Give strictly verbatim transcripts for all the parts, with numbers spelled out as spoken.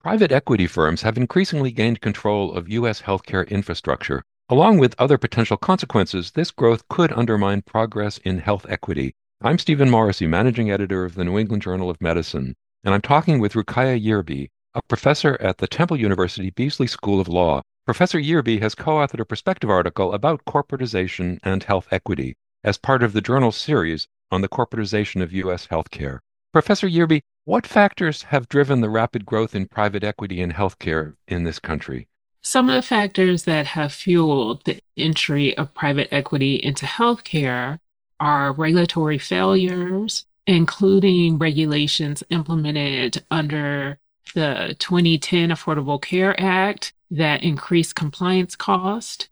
Private equity firms have increasingly gained control of U S healthcare infrastructure. Along with other potential consequences, this growth could undermine progress in health equity. I'm Stephen Morrissey, managing editor of the New England Journal of Medicine, and I'm talking with Ruqaiya Yearby, a professor at the Temple University Beasley School of Law. Professor Yearby has co-authored a perspective article about corporatization and health equity as part of the journal's series on the corporatization of U S healthcare. Professor Yearby, what factors have driven the rapid growth in private equity in healthcare in this country? Some of the factors that have fueled the entry of private equity into healthcare are regulatory failures, including regulations implemented under the twenty ten Affordable Care Act that increased compliance cost.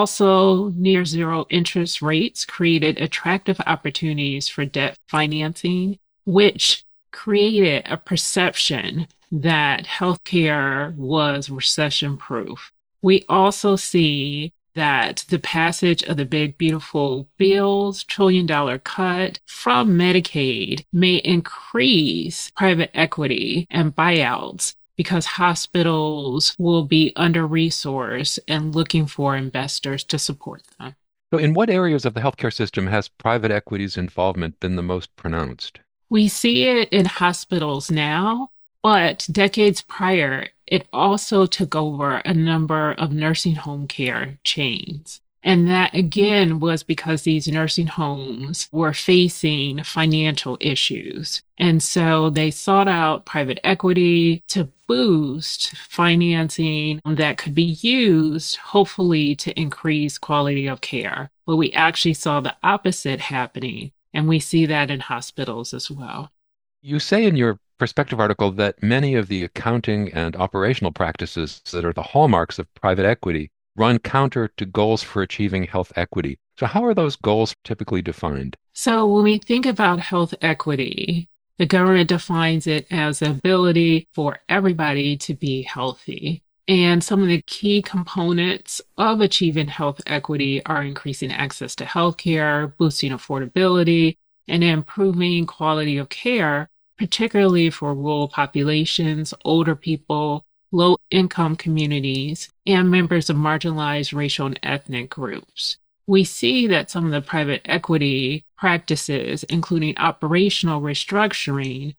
Also, near zero interest rates created attractive opportunities for debt financing, which created a perception that healthcare was recession proof. We also see that the passage of the Big Beautiful Bill's trillion dollar cut from Medicaid may increase private equity and buyouts because hospitals will be under resourced and looking for investors to support them. So, in what areas of the healthcare system has private equity's involvement been the most pronounced? We see it in hospitals now, but decades prior, it also took over a number of nursing home care chains. And that again was because these nursing homes were facing financial issues. And so they sought out private equity to boost financing that could be used, hopefully, to increase quality of care. But we actually saw the opposite happening. And we see that in hospitals as well. You say in your perspective article that many of the accounting and operational practices that are the hallmarks of private equity run counter to goals for achieving health equity. So, how are those goals typically defined? So, when we think about health equity, the government defines it as the ability for everybody to be healthy. And some of the key components of achieving health equity are increasing access to healthcare, boosting affordability, and improving quality of care, particularly for rural populations, older people, low income communities, and members of marginalized racial and ethnic groups. We see that some of the private equity practices, including operational restructuring,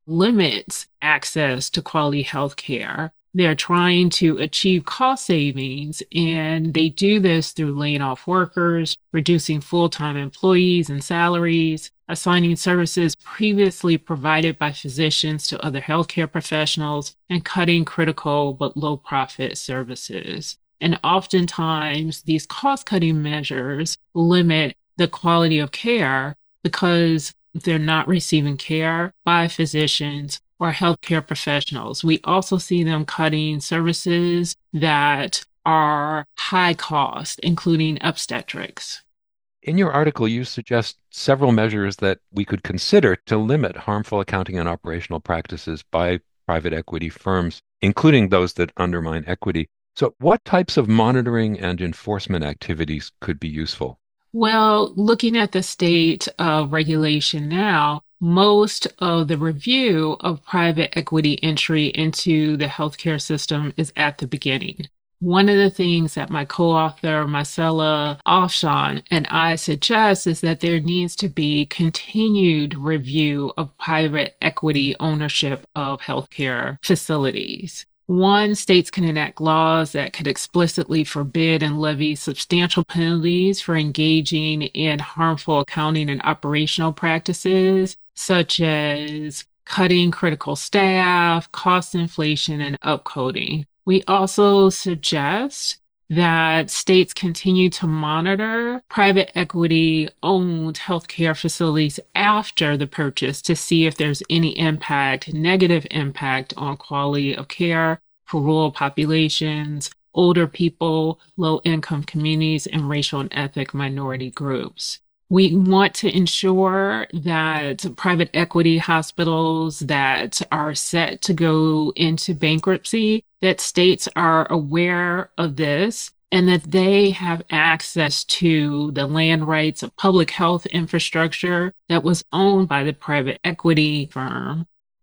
limits access to quality health care. They're trying to achieve cost savings, and they do this through laying off workers, reducing full-time employees and salaries, assigning services previously provided by physicians to other healthcare professionals, and cutting critical but low-profit services. And oftentimes, these cost-cutting measures limit the quality of care because they're not receiving care by physicians or healthcare professionals. We also see them cutting services that are high cost, including obstetrics. In your article, you suggest several measures that we could consider to limit harmful accounting and operational practices by private equity firms, including those that undermine equity. So, what types of monitoring and enforcement activities could be useful? Well, looking at the state of regulation now, most of the review of private equity entry into the healthcare system is at the beginning. One of the things that my co-author, Marcella Aufschon, and I suggest is that there needs to be continued review of private equity ownership of healthcare facilities. One, states can enact laws that could explicitly forbid and levy substantial penalties for engaging in harmful accounting and operational practices, such as cutting critical staff, cost inflation, and upcoding. We also suggest that states continue to monitor private equity owned healthcare facilities after the purchase to see if there's any impact, negative impact on quality of care for rural populations, older people, low income communities, and racial and ethnic minority groups. We want to ensure that private equity hospitals that are set to go into bankruptcy, that states are aware of this and that they have access to the land rights of public health infrastructure that was owned by the private equity firm.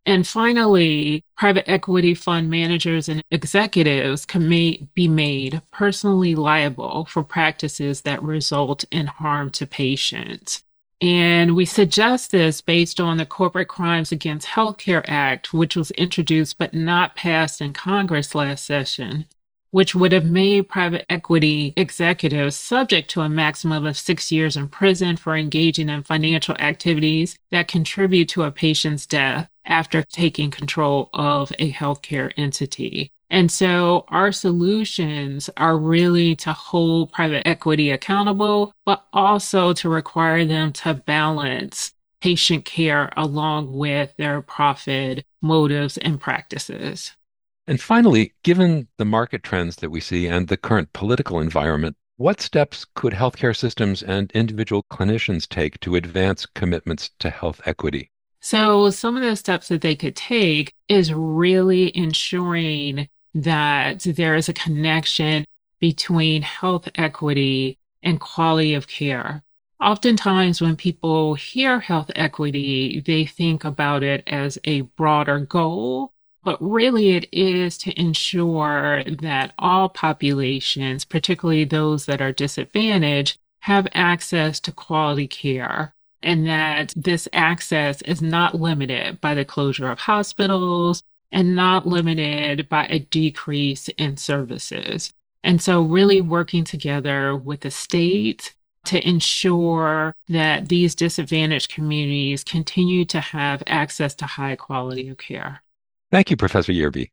And finally, private equity fund managers and executives can ma- be made personally liable for practices that result in harm to patients. And we suggest this based on the Corporate Crimes Against Healthcare Act, which was introduced but not passed in Congress last session, which would have made private equity executives subject to a maximum of six years in prison for engaging in financial activities that contribute to a patient's death after taking control of a healthcare entity. And so our solutions are really to hold private equity accountable, but also to require them to balance patient care along with their profit motives and practices. And finally, given the market trends that we see and the current political environment, what steps could healthcare systems and individual clinicians take to advance commitments to health equity? So, some of the steps that they could take is really ensuring that there is a connection between health equity and quality of care. Oftentimes, when people hear health equity, they think about it as a broader goal, but really it is to ensure that all populations, particularly those that are disadvantaged, have access to quality care and that this access is not limited by the closure of hospitals and not limited by a decrease in services. And so, really working together with the state to ensure that these disadvantaged communities continue to have access to high quality of care. Thank you, Professor Yerby.